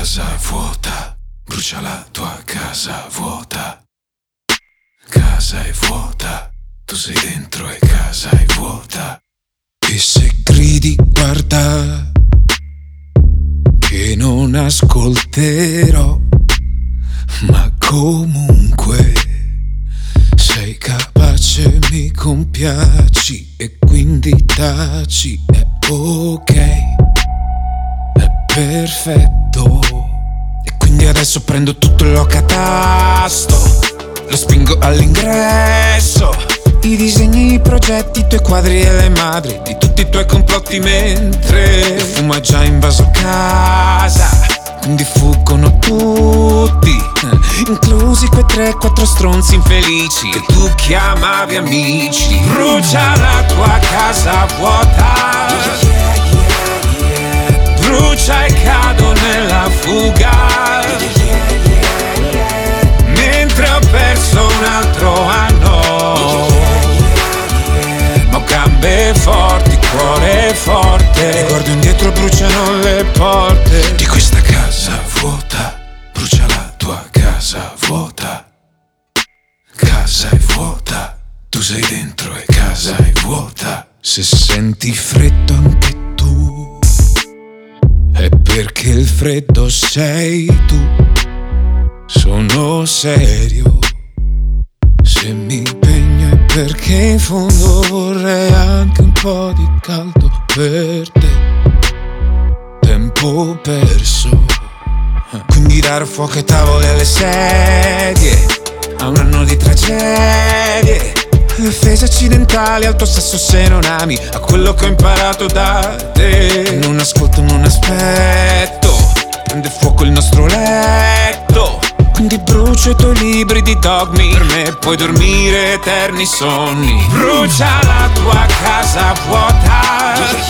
casa è vuota, brucia la tua casa vuota. Casa è vuota, tu sei dentro e casa è vuota. E se gridi guarda, che non ascolterò, ma comunque sei capace, mi compiaci e quindi taci, è ok, è perfetto. E quindi adesso prendo tutto e lo catasto, lo spingo all'ingresso, i disegni, i progetti, i tuoi quadri e le madri di tutti i tuoi complotti, mentre il fumo è già invaso casa, quindi fuggono tutti, inclusi quei 3-4 stronzi infelici che tu chiamavi amici. Brucia la tua casa vuota, brucia e cado nella fuga, mentre ho perso un altro anno. Ma ho gambe forti, cuore forte, e guardo indietro, bruciano le porte di questa casa vuota. Brucia la tua casa vuota. Casa è vuota, tu sei dentro e casa è vuota. Se senti freddo anche tu, è perché il freddo sei tu. Sono serio, se mi impegno è perché in fondo vorrei anche un po' di caldo per te. Tempo perso, quindi dare fuoco ai tavoli e alle sedie, a un anno di tragedie, alle offese accidentali, al tuo sesso se non ami, a quello che ho imparato da te. Non ascolto, non aspetto, prende fuoco il nostro letto, quindi brucio i tuoi libri di dogmi, per me puoi dormire eterni sonni. Brucia la tua casa vuota,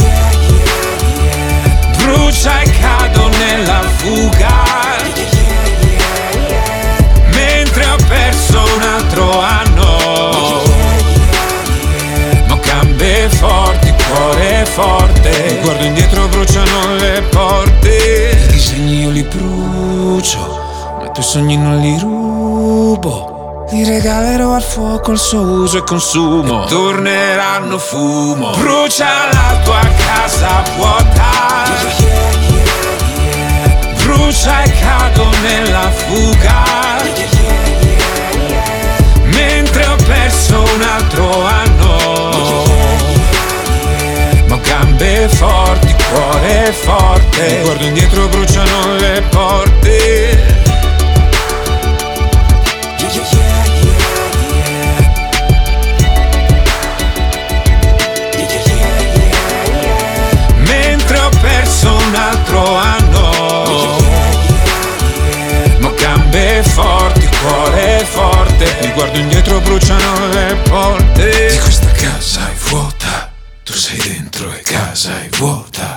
brucia e cado nella fuga, mentre ho perso un altro anno. Ma ho gambe forti, cuore forte, e guardo indietro, bruciano le porte. I disegni io li brucio, i tuoi sogni non li rubo, li regalerò al fuoco il suo uso e consumo, e torneranno fumo. Brucia la tua casa vuota, brucia e cado nella fuga, mentre ho perso un altro anno. Ma ho gambe forti, cuore forte, e guardo indietro, bruciano le porte. Mentre ho perso un altro anno, ma ho gambe forti, cuore forte, mi guardo indietro, bruciano le porte di questa casa è vuota, tu sei dentro e casa è vuota.